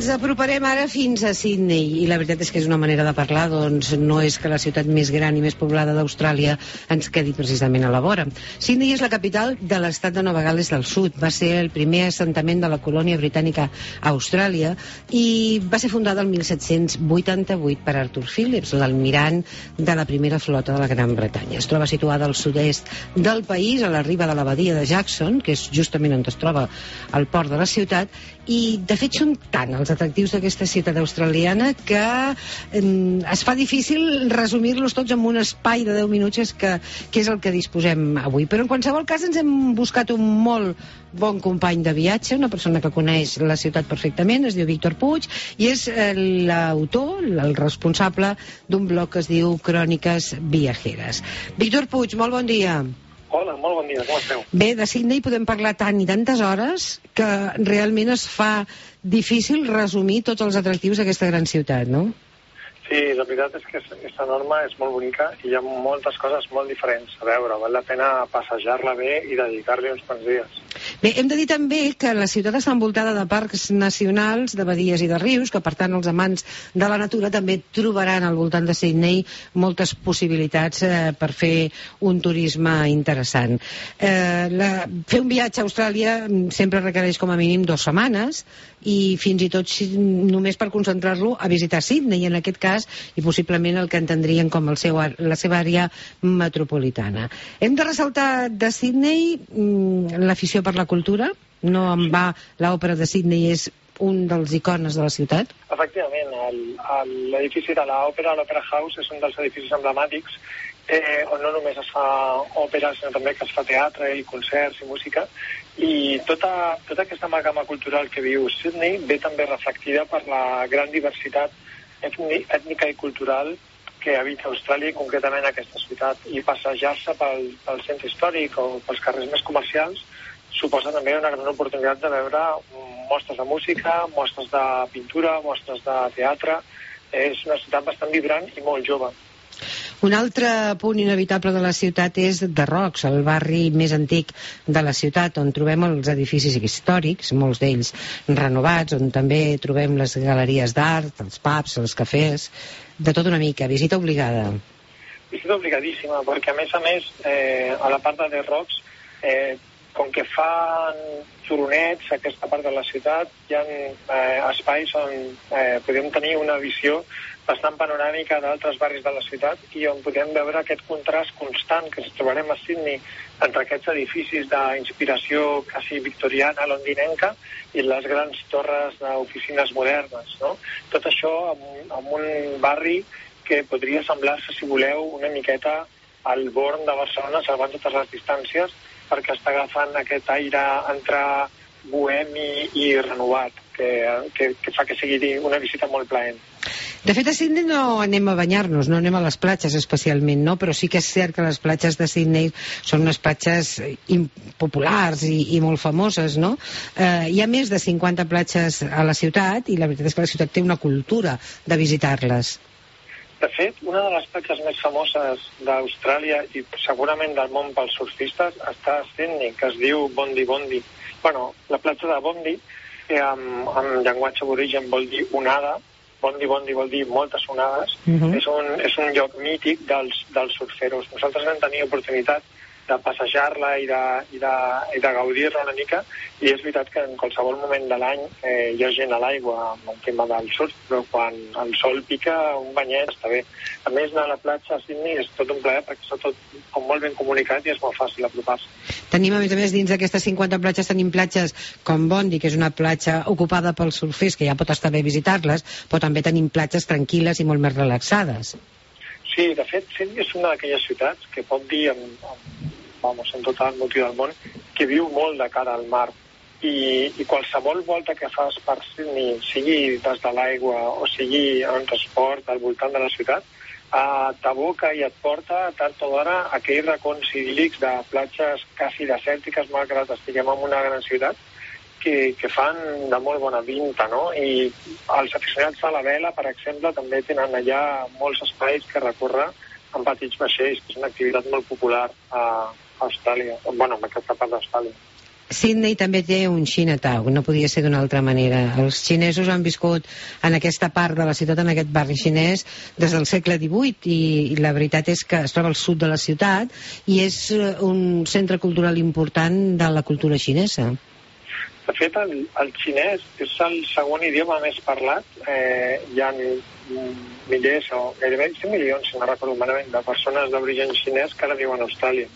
Ens aproparem ara fins a Sydney i la veritat és que és una manera de parlar, doncs no és que la ciutat més gran i més poblada d'Austràlia ens quedi precisament a la vora. Sydney és la capital de l'estat de Nova Gal·les del Sud, va ser el primer assentament de la colònia britànica a Austràlia i va ser fundada el 1788 per Arthur Phillipps, l'almirant de la primera flota de la Gran Bretanya. Es troba situada al sud-est del país, a la riba de la badia de Jackson, que és justament on es troba el port de la ciutat, i de fet són tant els atractius d'aquesta ciutat australiana que es fa difícil resumir-los tots en un espai de 10 minuts que és el que disposem avui. Però en qualsevol cas ens hem buscat un molt bon company de viatge, una persona que coneix la ciutat perfectament, es diu Víctor Puig i és l'autor, el responsable d'un blog que es diu Cròniques Viajeres. Víctor Puig, molt bon dia. Hola, molt bon dia, com esteu? Bé, de Sydney podem parlar tant i tantes hores que realment es fa difícil resumir tots els atractius d'aquesta gran ciutat, no? Sí, la veritat és que és enorme, és molt bonica i hi ha moltes coses molt diferents a veure. Val la pena passejar-la bé i dedicar-li uns quants dies. Bé, hem de dir també que la ciutat està envoltada de parcs nacionals, de badies i de rius, que per tant els amants de la natura també trobaran al voltant de Sydney moltes possibilitats per fer un turisme interessant. Fer un viatge a Austràlia sempre requereix com a mínim 2 setmanes i fins i tot només per concentrar-lo a visitar Sydney, en aquest cas, i possiblement el que entendrien com la seva àrea metropolitana. Hem de ressaltar de Sydney l'afició per la cultura. No en va, l'òpera de Sydney és un dels icones de la ciutat. Efectivament, l'edifici de l'òpera, l'Opera House, és un dels edificis emblemàtics on no només es fa òpera, sinó també que es fa teatre i concerts i música, i tota aquesta amalgama cultural que viu Sydney ve també reflectida per la gran diversitat ètnica i cultural que habita Austràlia i concretament aquesta ciutat, i passejar-se pel centre històric o pels carrers més comercials suposa també una gran oportunitat de veure mostres de música, mostres de pintura, mostres de teatre. És una ciutat bastant vibrant i molt jove. Un altre punt inevitable de la ciutat és The Rocks, el barri més antic de la ciutat, on trobem els edificis històrics, molts d'ells renovats, on també trobem les galeries d'art, els pubs, els cafès, de tot una mica. Visita obligada. Visita obligadíssima, perquè a més, a la part de The Rocks, com que fan turonets a aquesta part de la ciutat, hi ha espais on podem tenir una visió bastant panoràmica d'altres barris de la ciutat i on podem veure aquest contrast constant que ens trobarem a Sydney entre aquests edificis d'inspiració quasi victoriana, londinenca, i les grans torres d'oficines modernes, no? Tot això en un barri que podria semblar-se, si voleu, una miqueta al Born de Barcelona, salvant totes les distàncies, perquè està agafant aquest aire entre bohemi i renovat, que fa que sigui una visita molt plaent. De fet, a Sydney no anem a banyar-nos, no anem a les platges especialment, no? Però sí que és cert que les platges de Sydney són unes platges populars i molt famoses, no? Hi ha més de 50 platges a la ciutat i la veritat és que la ciutat té una cultura de visitar-les. De fet, una de les platges més famoses d'Austràlia i segurament del món pels surfistes està a Sydney, que es diu Bondi Bondi. Bueno, la platja de Bondi, en llenguatge aborigen vol dir onada, Bondi Bondi vol dir moltes onades, és un lloc mític dels surferos. Nosaltres vam tenir oportunitat de passejar-la i de gaudir-la una mica, i és veritat que en qualsevol moment de l'any hi ha gent a l'aigua amb el tema del surf, però quan el sol pica un banyet està bé. A més, anar a la platja a Sydney és tot un plaer perquè està tot com molt ben comunicat i és molt fàcil apropar-se. Tenim, a més, dins d'aquestes 50 platges tenim platges com Bondi, que és una platja ocupada pels surfers, que ja pot estar bé visitar-les, però també tenim platges tranquil·les i molt més relaxades. Sí, de fet, Sydney és una d'aquelles ciutats que pot dir amb tot el motiu del món, que viu molt de cara al mar. I qualsevol volta que fas per Sydney, sigui des de l'aigua o sigui en transport al voltant de la ciutat, t'aboca i et porta tard o d'hora a aquells racons idíl·lics de platges quasi desèrtiques, malgrat estiguem en una gran ciutat, que fan de molt bona pinta, no? I els aficionats a la vela, per exemple, també tenen allà molts espais que recórrer amb petits vaixells, que és una activitat molt popular a Austràlia, bueno, en aquesta part d'Austràlia. Sydney també té un Chinatown, no podia ser d'una altra manera. Els xinesos han viscut en aquesta part de la ciutat, en aquest barri xinès, des del segle XVIII, i la veritat és que es troba al sud de la ciutat i és un centre cultural important de la cultura xinesa. De fet, el xinès és el segon idioma més parlat. Hi ha milers o gairebé 5 milions, si no recordo malament, de persones d'origen xinès que ara viuen a Austràlia.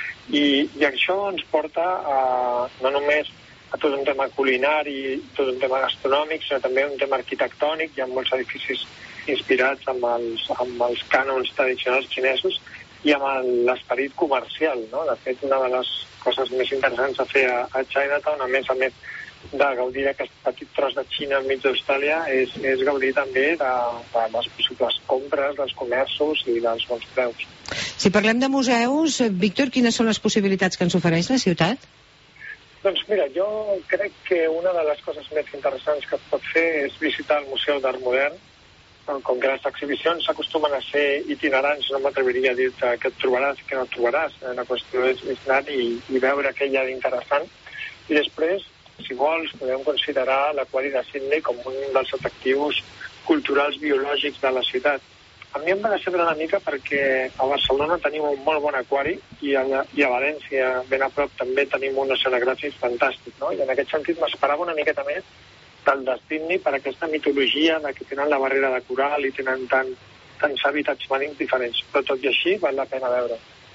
I això ens porta no només a tot un tema culinari, tot un tema gastronòmic, sinó també un tema arquitectònic. Hi ha molts edificis inspirats amb els cànons tradicionals xinesos i amb l'esperit comercial, no? De fet, una de les coses més interessants a fer a Chinatown, a més de gaudir d'aquest petit tros de Xina enmig d'Austràlia, és gaudir també de les possibles compres, dels comerços i dels bons preus. Si parlem de museus, Víctor, quines són les possibilitats que ens ofereix la ciutat? Doncs mira, jo crec que una de les coses més interessants que es pot fer és visitar el Museu d'Art Modern. Com que les exhibicions s'acostumen a ser itinerants, no m'atreviria a dir-te què et trobaràs i què no et trobaràs. La qüestió és anar i veure què hi ha d'interessant. I després, si vols, podem considerar l'Aquari de Sydney com un dels atractius culturals biològics de la ciutat. A mi em va decebre una mica perquè a Barcelona tenim un molt bon aquari i a València, ben a prop, també tenim un oceanogràfic fantàstic, no? I en aquest sentit m'esperava una miqueta més del de Sydney per aquesta mitologia de que tenen la barrera de coral i tenen tants hàbitats marins diferents. Però tot i així val la pena veure.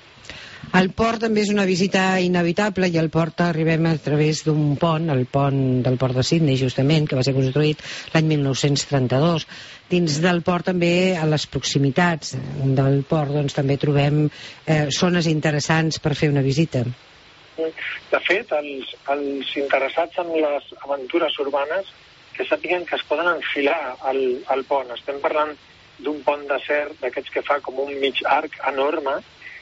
El port també és una visita inevitable, i al port arribem a través d'un pont, el pont del port de Sydney, justament, que va ser construït l'any 1932. Dins del port també, a les proximitats del port, doncs també trobem zones interessants per fer una visita. De fet, els interessats en les aventures urbanes que sàpiguen que es poden enfilar al pont. Estem parlant d'un pont d'acer, d'aquests que fa com un mig arc enorme.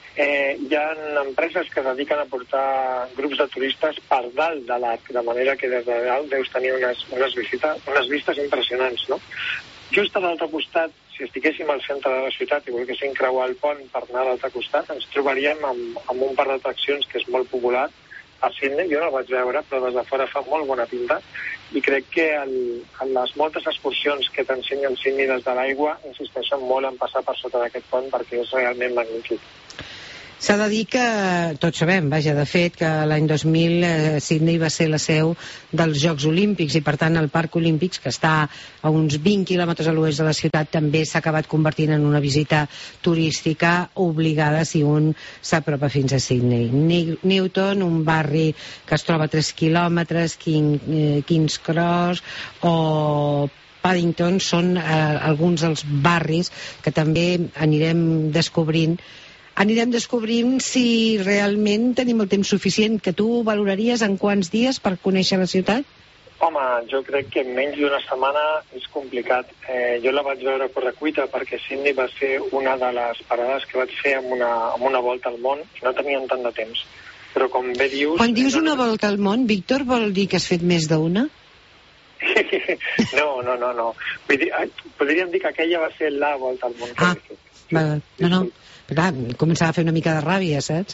Hi ha empreses que es dediquen a portar grups de turistes per dalt de l'arc, de manera que des de dalt deus tenir unes vistes impressionants, no? Just a l'altre costat, si estiguéssim al centre de la ciutat i volguéssim creuar el pont per anar a l'altre costat, ens trobaríem amb un parc d'atraccions que és molt popular a Sydney. Jo no el vaig veure, però des de fora fa molt bona pinta, i crec que les moltes excursions que t'ensenyen Sydney des de l'aigua insisteixen molt en passar per sota d'aquest pont perquè és realment magnífic. S'ha de dir que, tots sabem, vaja, de fet, que l'any 2000 Sydney va ser la seu dels Jocs Olímpics, i per tant el Parc Olímpics, que està a uns 20 quilòmetres a l'oest de la ciutat, també s'ha acabat convertint en una visita turística obligada si un s'apropa fins a Sydney. Newton, un barri que es troba a 3 quilòmetres, King's Cross o Paddington són alguns dels barris que també anirem descobrint si realment tenim el temps suficient. Que tu valoraries en quants dies per conèixer la ciutat? Home, jo crec que en menys d'una setmana és complicat. Jo la vaig veure a correcuita perquè Sydney va ser una de les parades que vaig fer amb una volta al món. No teníem tant de temps. Però com bé dius... Quan dius una volta al món, Víctor, vol dir que has fet més d'una? No. Vull dir, podríem dir que aquella va ser la volta al món que he fet. No. Però clar, començava a fer una mica de ràbia, saps?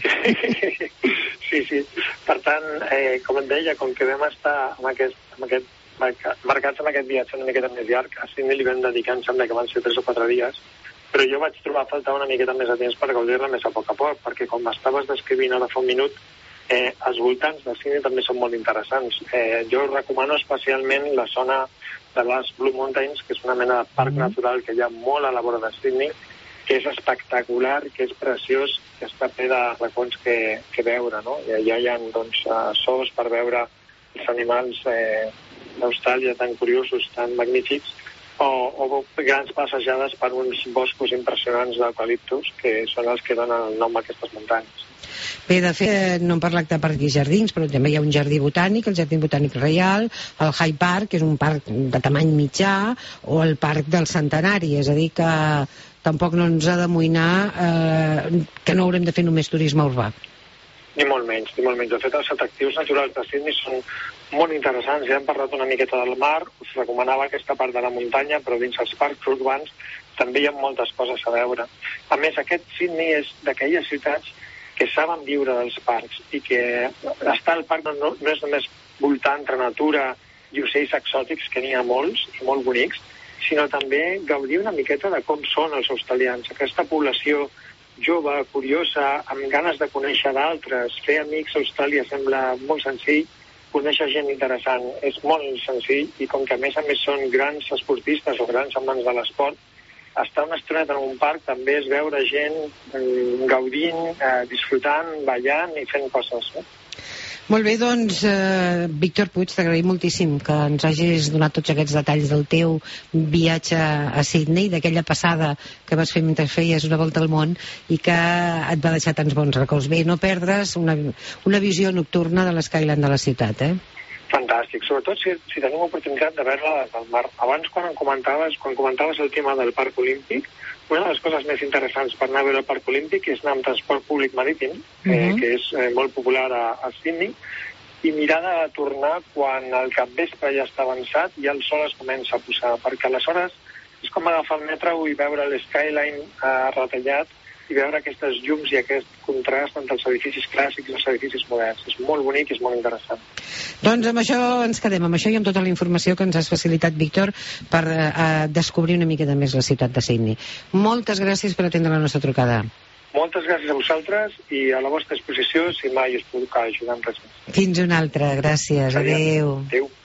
Sí. Per tant, com et deia, com que vam estar marcats amb aquest viatge una miqueta més llarg, a Sydney li vam dedicar, em sembla que van ser 3 o 4 dies, però jo vaig trobar a faltar una miqueta més de temps per gaudir-la més a poc, perquè com estaves descrivint ara fa un minut, els voltants de Sydney també són molt interessants. Jo recomano especialment la zona de les Blue Mountains, que és una mena de parc natural que hi ha molt a la vora de Sydney, que és espectacular, que és preciós, que està ple de racons que veure, no? I allà hi ha zoos per veure els animals d'Austràlia tan curiosos, tan magnífics, o grans passejades per uns boscos impressionants d'eucaliptus, que són els que donen el nom a aquestes muntanyes. Bé, de fet, no hem parlat de parcs i jardins, però també hi ha un jardí botànic, el Jardí Botànic Reial, el Hyde Park, que és un parc de tamany mitjà, o el Parc del Centenari, és a dir, que tampoc no ens ha d'amoïnar que no haurem de fer només turisme urbà. Ni molt menys. De fet, els atractius naturals de Sydney són molt interessants. Ja hem parlat una miqueta del mar, us recomanava aquesta part de la muntanya, però dins els parcs urbans també hi ha moltes coses a veure. A més, aquest Sydney és d'aquelles ciutats que saben viure dels parcs i que estar al parc no és només voltar entre natura i ocells exòtics, que n'hi ha molts i molt bonics, sinó també gaudir una miqueta de com són els australians. Aquesta població jove, curiosa, amb ganes de conèixer d'altres, fer amics a Austràlia sembla molt senzill, conèixer gent interessant és molt senzill, i com que a més són grans esportistes o grans amants de l'esport, estar una estoneta en un parc també és veure gent gaudint, disfrutant, ballant i fent coses. Molt bé, doncs, Víctor Puig, t'agraïm moltíssim que ens hagis donat tots aquests detalls del teu viatge a Sydney, d'aquella passada que vas fer mentre feies una volta al món i que et va deixar tants bons records. Bé, no perdre's una visió nocturna de l'Skyline de la ciutat, Fantàstic, sobretot si tenim oportunitat de veure-la des del mar. Abans, quan comentaves el tema del Parc Olímpic, una de les coses més interessants per anar a veure el Parc Olímpic és anar amb transport públic marítim, que és molt popular a Sydney, i mirar de tornar quan el capvespre ja està avançat i el sol es comença a posar, perquè aleshores és com agafar el metro i veure l'Skyline retallat i veure aquestes llums i aquest contrast entre els edificis clàssics i els edificis moderns. És molt bonic i és molt interessant. Doncs amb això ens quedem, amb això i amb tota la informació que ens has facilitat, Víctor, per descobrir una miqueta més la ciutat de Sydney. Moltes gràcies per atendre la nostra trucada. Moltes gràcies a vosaltres i a la vostra disposició si mai us puc ajudar en res més. Fins una altra, gràcies. Adéu. Adéu.